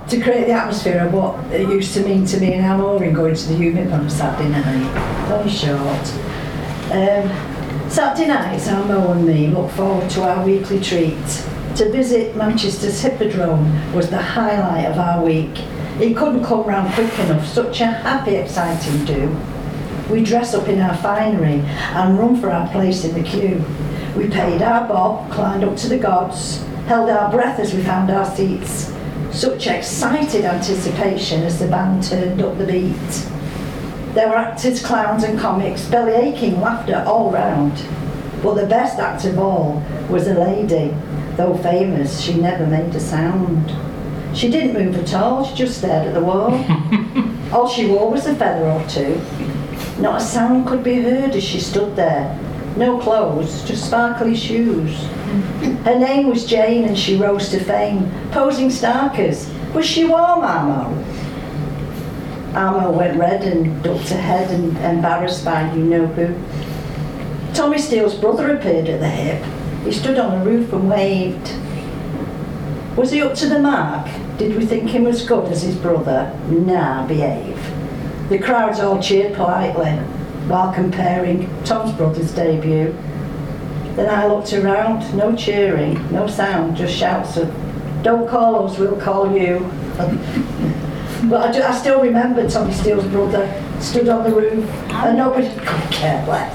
to create the atmosphere of what it used to mean to me and Al Moring going to the Humid on a Saturday night. Very short. Saturday nights, Al Mo and me look forward to our weekly treat. To visit Manchester's Hippodrome was the highlight of our week. It couldn't come round quick enough, such a happy, exciting do. We dress up in our finery and run for our place in the queue. We paid our bob, climbed up to the gods, held our breath as we found our seats. Such excited anticipation as the band turned up the beat. There were actors, clowns and comics, belly-aching laughter all round. But the best act of all was a lady. Though famous, she never made a sound. She didn't move at all, she just stared at the wall. All she wore was a feather or two. Not a sound could be heard as she stood there. No clothes, just sparkly shoes. Her name was Jane and she rose to fame, posing starkers. Was she warm, Armo? Armo went red and ducked her head and embarrassed by you-know-who. Tommy Steele's brother appeared at the hip. He stood on the roof and waved. Was he up to the mark? Did we think him as good as his brother? Nah, behave. The crowds all cheered politely while comparing Tom's brother's debut. Then I looked around, no cheering, no sound, just shouts of, "Don't call us, we'll call you." But I still remember Tommy Steele's brother stood on the roof and nobody could care less.